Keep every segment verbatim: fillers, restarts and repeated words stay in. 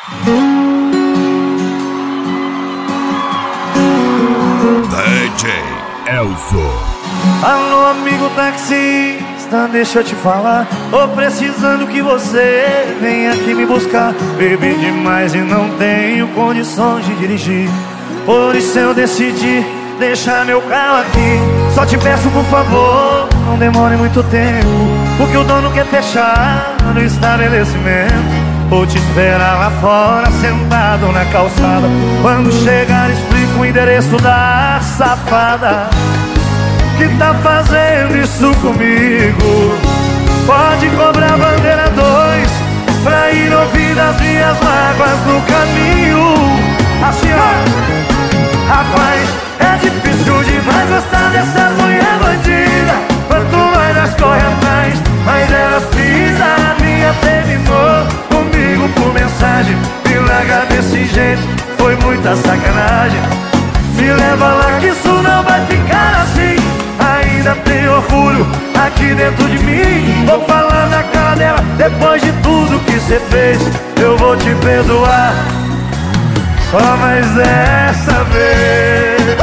D J Elzo. Alô, amigo taxista, deixa eu te falar. Tô precisando que você venha aqui me buscar. Bebi demais e não tenho condições de dirigir. Por isso eu decidi deixar meu carro aqui. Só te peço, por favor, não demore muito tempo, porque o dono quer fechar no estabelecimento. Vou te esperar lá fora, sentado na calçada. Quando chegar, explico o endereço da safada que tá fazendo isso comigo. Pode cobrar bandeira dois pra ir ouvir as minhas mágoas no caminho. Assim, ó, rapaz, é difícil demais gostar dessas mulher bandida. Quanto mais elas correm atrás, mais elas pisam. A minha terminou comigo por mensagem. Me larga desse jeito, foi muita sacanagem. Me leva lá que isso não vai ficar assim. Ainda tem orgulho aqui dentro de mim. Vou falar na cara dela, depois de tudo que cê fez, eu vou te perdoar, só mais dessa vez.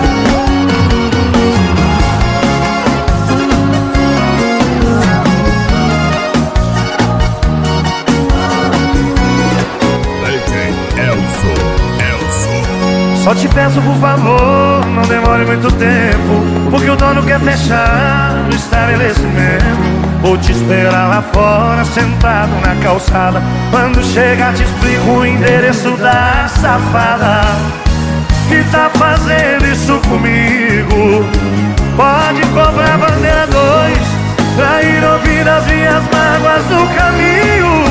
D J Elzo, Elzo. Só te peço, por favor, não demore muito tempo, porque o dono quer fechar no estabelecimento. Vou te esperar lá fora, sentado na calçada. Quando chegar, te explico o endereço da safada que tá fazendo isso comigo. Pode cobrar bandeira dois pra ir ouvir as minhas mágoas no caminho.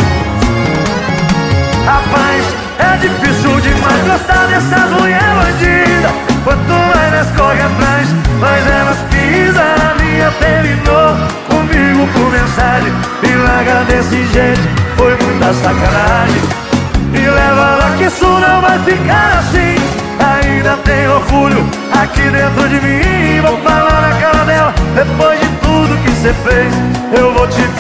Rapaz, é difícil demais gostar dessas mulher bandida. Quanto mais elas correm atrás, mais elas pisam. A minha terminou comigo por mensagem. Me larga desse jeito, foi muita sacanagem. Me leva lá que isso não vai ficar assim. Ainda tem orgulho aqui dentro de mim. Vou falar na cara dela, depois de tudo que cê fez, eu vou te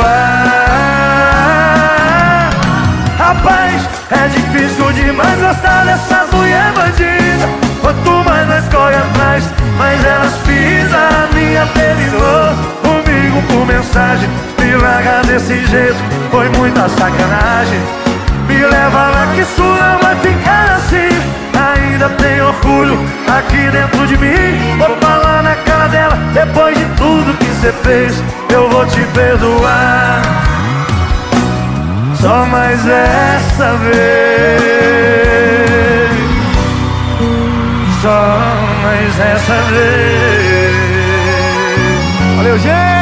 perdoar. Rapaz, é difícil demais gostar dessas mulher bandida. Quanto mais nós corre atrás, mais elas pisam. A minha terminou comigo por mensagem. Me larga desse jeito, foi muita sacanagem. Me leva lá que isso não vai ficar assim. Ainda tem orgulho aqui dentro de mim. Vou falar na cara dela, depois de tudo que cê fez, eu vou te perdoar, só mais essa vez, só mais essa vez. Valeu, gente!